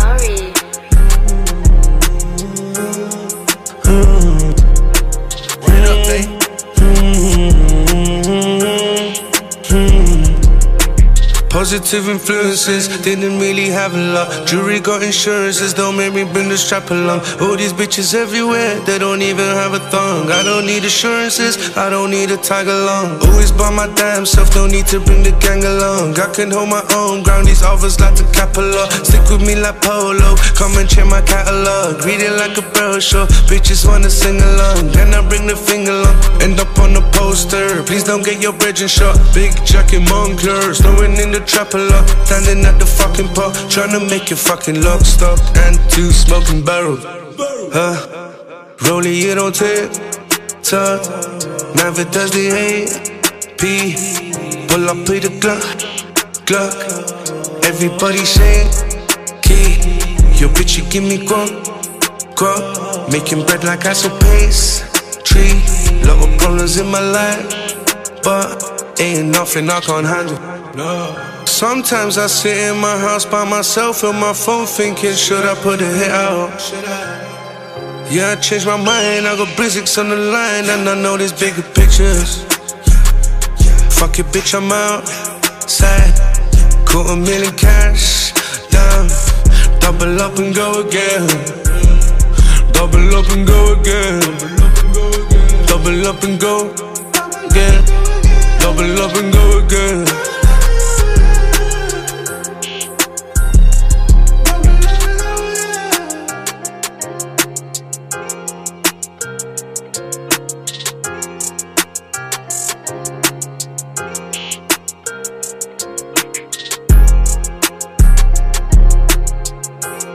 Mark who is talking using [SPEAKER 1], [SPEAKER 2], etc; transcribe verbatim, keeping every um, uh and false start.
[SPEAKER 1] Sorry.
[SPEAKER 2] Positive influences, didn't really have a lot. Jewelry got insurances, don't make me bring the strap along. All these bitches everywhere, they don't even have a thong. I don't need assurances, I don't need a tag along. Always by my damn self, don't need to bring the gang along. I can hold my own ground, these others like to cap a lot. Stick with me like Polo, come and check my catalog. Read it like a barrel show, bitches wanna sing along. Then I bring the finger along, end up on the poster. Please don't get your bridge and shot. Big jacket Moncler, snowing in the trap a lot, standing at the fucking pole, trying to make your fucking lock, stock, and two smoking barrels. Huh? Rollie, you don't tip top. Never does the A P. Pull up with the Glock, Glock. Everybody saying, key. Yo, bitch, you give me guap, guap. Making bread like I so pastry. Lot of problems in my life, but ain't nothing I can't handle. No. Sometimes I sit in my house by myself on my phone thinking, should I put a hit out? Yeah, I changed my mind, I got Blizzix on the line, and I know there's bigger pictures. Fuck it, bitch, I'm outside. Caught a million cash down. Double up and go again. Double up and go again. Double up and go again. Double up and go again.